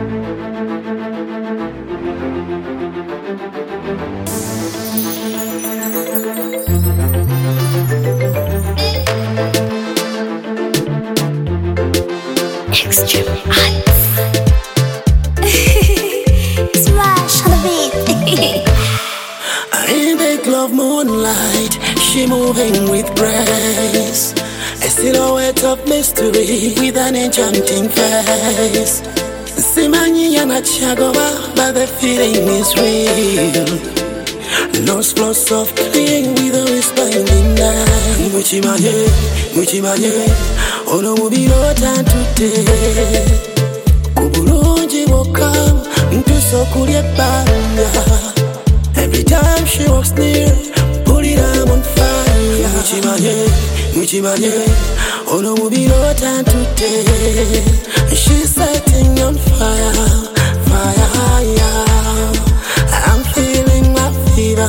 Extreme Arts. Smash on the beat. In the glove moonlight, she moving with grace, a silhouette of mystery with an enchanting face. Simanyi yanachagoba, but the feeling is real. No slow soft cling with a whisper in the night. Muchimaye, ono mubiro tantute. Kubulungi boka, ntuso kulye banya. Every time she walks near, put it on fire. Muchimaye, ono mubiro tantute. She's setting on fire, fire. I'm feeling my fever,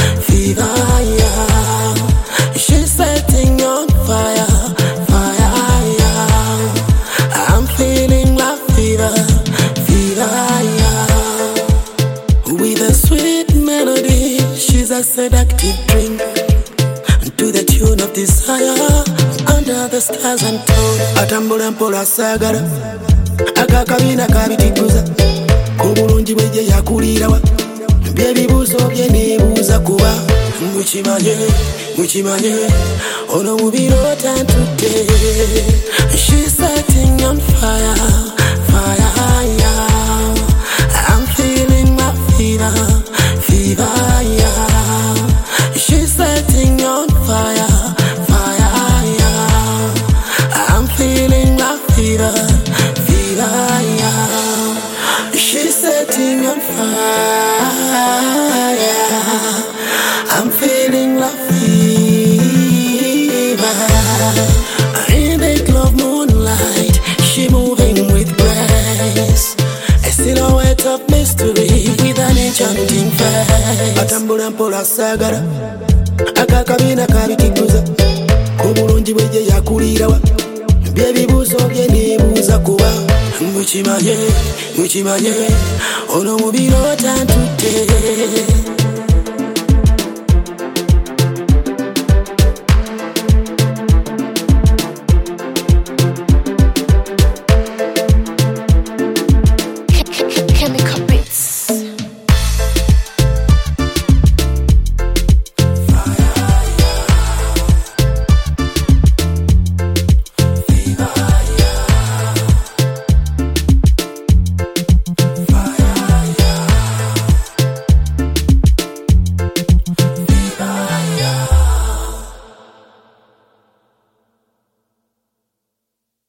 yeah. She's setting on fire, yeah. I'm feeling my fever, yeah. With a sweet melody, she's a seductive drink. To the tune of desire, under the stars untold. Atambula mpola sagala, akakabina kabitiguza. Kubulungi bweje yakulirawa, byebibuzo bye nebuuza kuba. Muchimaye, ono mubiro tantute. She's setting on fire, yeah. I'm feeling my fever, yeah. She's setting on fire, yeah. I'm feeling my fever, yeah. She's setting on fire, yeah. I'm feeling la fever. In the glove moonlight, she moving with grace, a silhouette of mystery with an enchanting face. Atambula mpola sagala, akakabina kabitiguza. Kubulungi bweje yakulirawa, byebibuzo bye nebuuza kuba. Muchimaye, ono mubiro tantute.